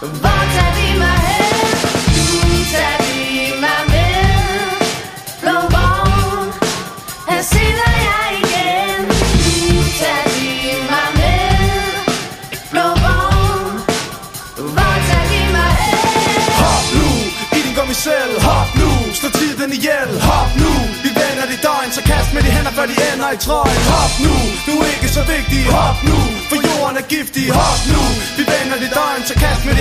Hvor tager de mig hen? Nu tager de mig med. Blå vogn, her sidder jeg igen. Nu tager de mig med. Blå vogn, hvor tager de mig hen? Hop nu, i din gummicel. Hop nu, slå tiden ihjel. Hop nu, vi vender dit døgn. Så kast med de hænder, før de ender i trøjen. Hop nu, du er ikke så vigtig. Hop nu, for jorden er giftig. Hop nu, vi vender dit døgn. Så kast med